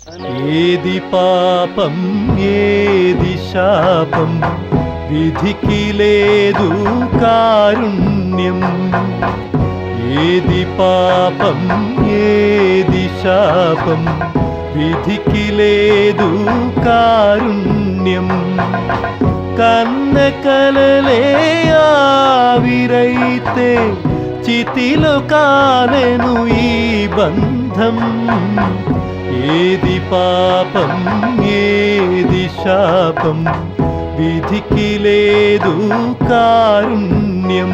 ఏది పాపం ఏది శాపం, విధికి లేదు కారుణ్యం. ఏది పాపం ఏది శాపం, విధికి లేదు కారుణ్యం. కన్న కలలే ఆవిరైతే చితిలో కాలెను ఈ బంధం. ఏది పాపం ఏది శాపం, విధికి లేదు కారుణ్యం.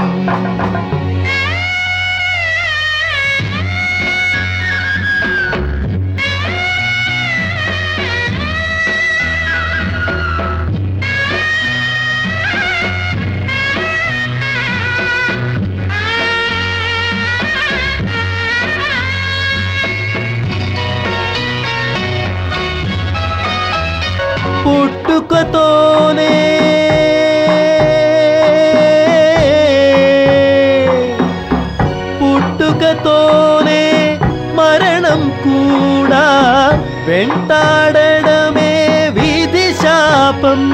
పుట్టుకతోనే మరణం కూడా వెంటాడడమే విధి శాపం.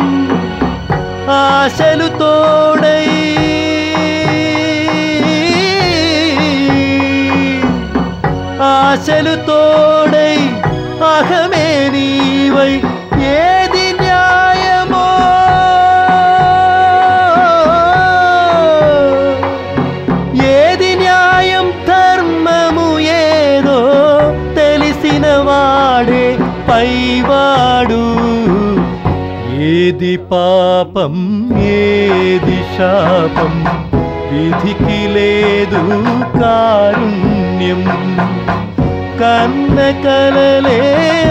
ఆశలు తోడై అహమే నీవై ఏది న్యాయమో, ఏది న్యాయం ధర్మము ఏదో తెలిసిన వాడే పైవాడు. ఏది పాపం ఏది శాపం, విధికి లేదు కారుణ్యం. కన్న కలలే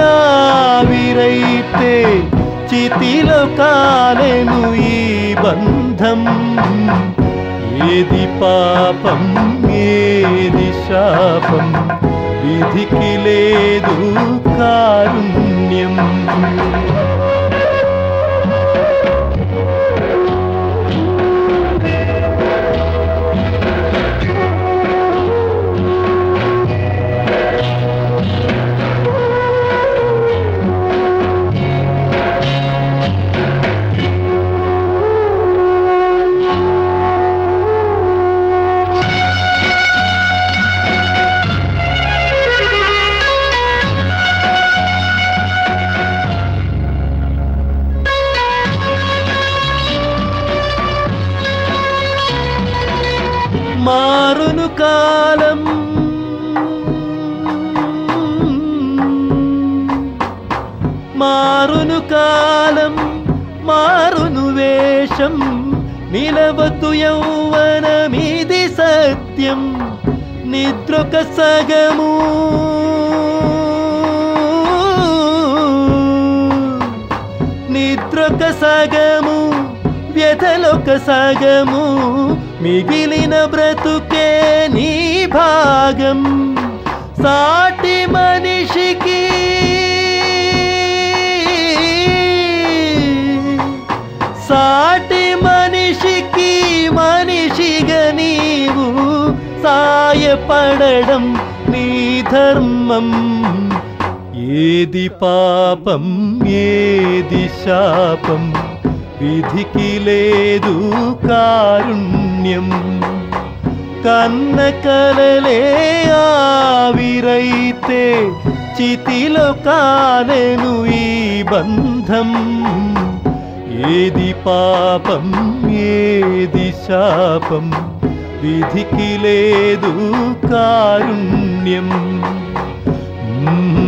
ఆవిరైతే చితిలో కాలెను ఈ బంధం. ఏది పాపం ఏది శాపం, విధికి లేదు కారుణ్యం. మారును కాలం మారును కాలం, మారును వేషం, నిలవతు యౌవనమిది సత్యం. నిద్రొక సగము వ్యధలొక సగము, మిగిలిన బ్రతుకే నీ భాగం. సాటి మనిషికి మనిషిగా నీవు సాయపడడం నీ ధర్మం. ఏది పాపం ఏది శాపం, విధికి లేదు కారుణ్యం. కన్న కలలే ఆవిరైతే చితిలో కాలెను ఈ బంధం. ఏది పాపం ఏది శాపం, విధికి లేదు కారుణ్యం.